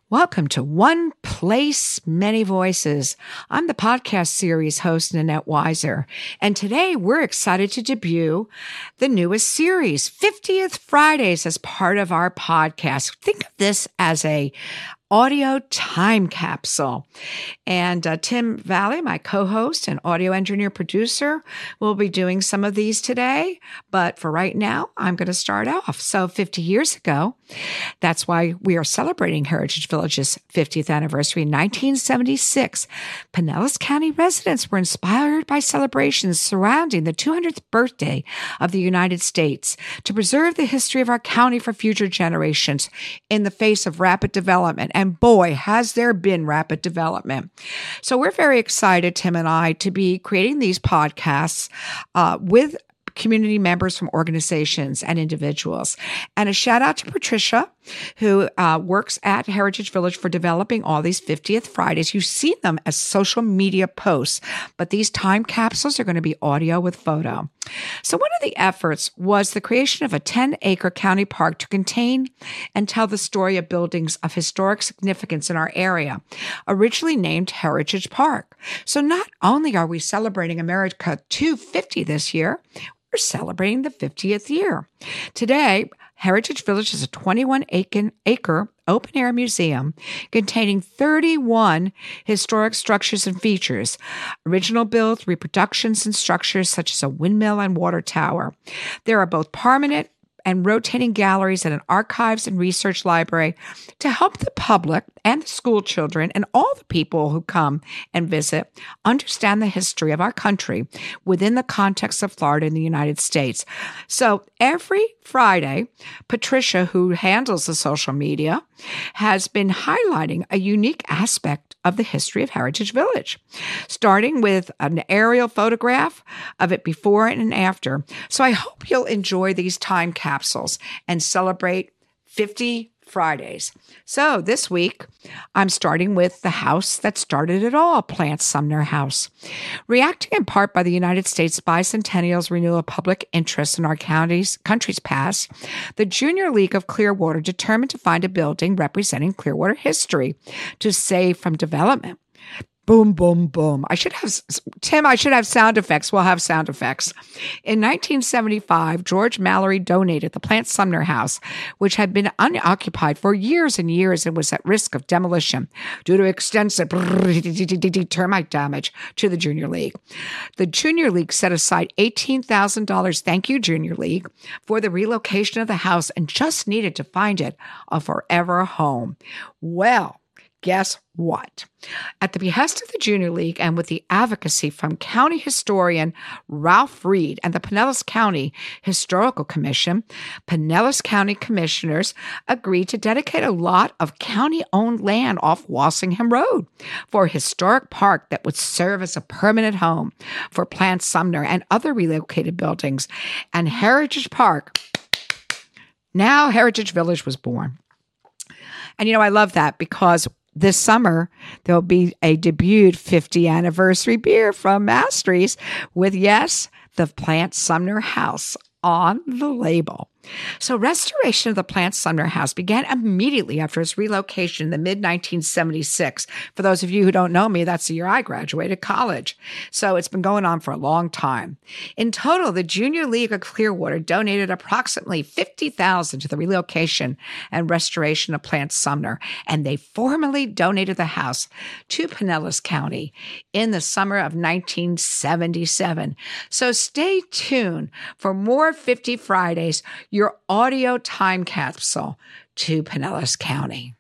Welcome to One Place, Many Voices. I'm the podcast series host, Nanette Weiser, and today we're excited to debut the newest series, 50th Fridays, as part of our podcast. Think of this as a audio time capsule. And Tim Valley, my co-host and audio engineer producer, will be doing some of these today. But for right now, I'm going to start off. So 50 years ago, that's why we are celebrating Heritage Village's 50th anniversary. In 1976, Pinellas County residents were inspired by celebrations surrounding the 200th birthday of the United States to preserve the history of our county for future generations in the face of rapid development. And boy, has there been rapid development. So we're very excited, Tim and I, to be creating these podcasts with community members from organizations and individuals. And a shout out to Patricia, who works at Heritage Village, for developing all these 50th Fridays. You see them as social media posts, but these time capsules are going to be audio with photo. So one of the efforts was the creation of a 10-acre county park to contain and tell the story of buildings of historic significance in our area, originally named Heritage Park. So not only are we celebrating America 250 this year, we're celebrating the 50th year. Today, Heritage Village is a 21-acre open-air museum containing 31 historic structures and features, original builds, reproductions, and structures such as a windmill and water tower. There are both permanent and rotating galleries and an archives and research library to help the public and the school children and all the people who come and visit understand the history of our country within the context of Florida and the United States. So every Friday, Patricia, who handles the social media, has been highlighting a unique aspect of the history of Heritage Village, starting with an aerial photograph of it before and after. So I hope you'll enjoy these time capsules and celebrate 50 Fridays. So this week, I'm starting with the house that started it all, Plant Sumner House. Reacting in part by the United States Bicentennial's renewal of public interest in our country's past, the Junior League of Clearwater determined to find a building representing Clearwater history to save from development. Boom, boom, boom. I should have sound effects. We'll have sound effects. In 1975, George Mallory donated the Plant Sumner House, which had been unoccupied for years and years and was at risk of demolition due to extensive termite damage, to the Junior League. The Junior League set aside $18,000, thank you, Junior League, for the relocation of the house and just needed to find it a forever home. Well, guess what? At the behest of the Junior League and with the advocacy from county historian Ralph Reed and the Pinellas County Historical Commission, Pinellas County commissioners agreed to dedicate a lot of county-owned land off Walsingham Road for a historic park that would serve as a permanent home for Plant Sumner and other relocated buildings. And Heritage Park, now Heritage Village, was born. And I love that because this summer, there'll be a debuted 50th anniversary beer from Masteries with, yes, the Plant Sumner House on the label. So restoration of the Plant Sumner House began immediately after its relocation in the mid-1976. For those of you who don't know me, that's the year I graduated college. So it's been going on for a long time. In total, the Junior League of Clearwater donated approximately $50,000 to the relocation and restoration of Plant Sumner, and they formally donated the house to Pinellas County in the summer of 1977. So stay tuned for more 50 Fridays, your audio time capsule to Pinellas County.